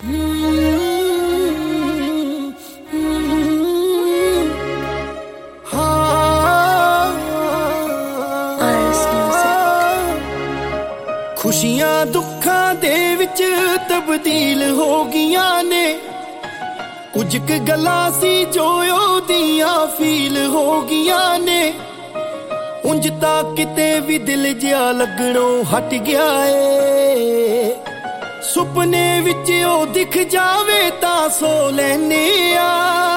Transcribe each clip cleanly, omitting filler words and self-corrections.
खुशियां दुखां दे विच तब्दील हो गईयां ने, कुछ क गल्लां सी जो ओदियां फील हो गईयां ने। उंज तां किते भी दिल जिहा लगणों हट गया ए, सुपने विच ओ दिख जावे तां सो लैने आ।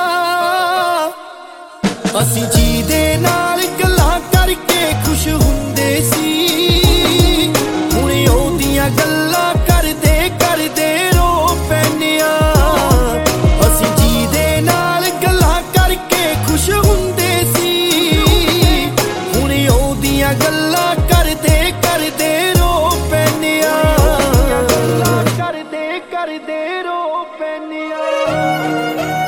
असीं जी दे नाल गल्लां करके खुश हुंदे सी, हुण ओदियां गल्लां करदे करदे रो पैने आ। असीं जी दे नाल गल्लां करके खुश हुंदे सी, हुण ओदियां गल्लां करदे करदे रो पैने आ। करदे करदे रो पैने आ।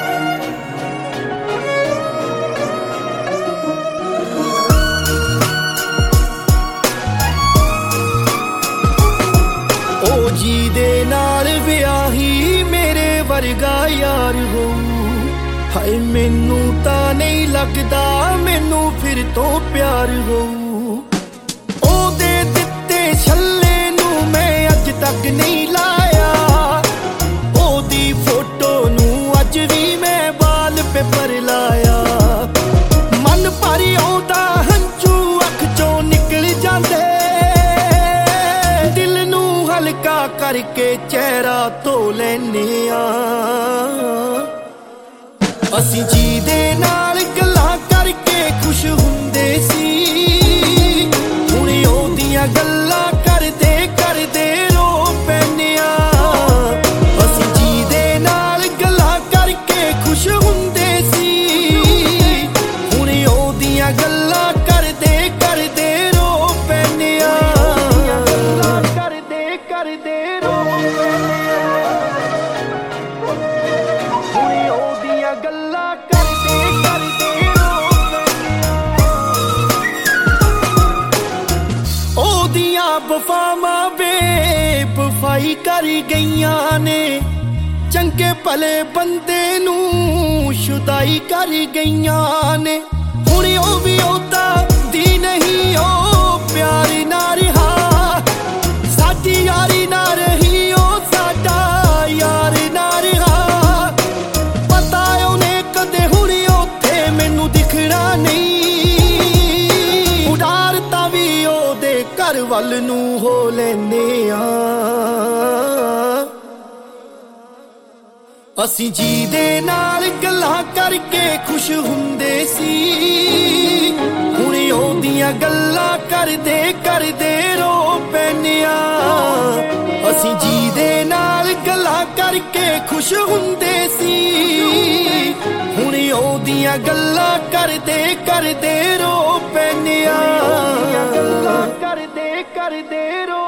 जी दे नाल विआही मेरे वर्गा यार हो, हाय मैनू तां नहीं लगदा मैनू फिर तो प्यार हो। ओदे दित्ते छल्ले नू मैं अज तक नहीं लाया, ओदी फोटो नू अज भी मैं बाल पेपर लाया। मन भर आउंदा हंझू अख चों निकल जांदे, हल्का करके चेहरा धो लैने आ। असीं जी दे नाल गल्लां करके खुश हुंदे सी, हुण ओदियां गल्लां करदे करदे रो पैने आ। असीं जी दे नाल गल्लां करके खुश हुंदे सी, हुण ओदियां गल्लां करदे करदे रो पैने आ। करदे रो हुण ओदियां गल्लां करदे करदे रो, ओदियां वफावां बेवफाई कर गईयां ने, चंगे भले बंदे नू शुदाई कर गईयां ने। हुण ओ भी ओदा दी नहीं ओ प्यार ना रहा, यारी ना रही ओ साडा यार ना रहा। पता उन्हें कदे हुणी ओथे मैनू दिखना नहीं, उडारता भी ओदे घर वल नू हो लैने आ। असीं जी दे नाल गल्लां करके खुश हुंदे सी, हुण ओदियां गल्लां करदे करदे रो पैने आ। असीं जी दे नाल गल्लां करके खुश हुंदे सी, हुण ओदियां गल्लां करदे करदे रो पैने आ। करदे करदे रो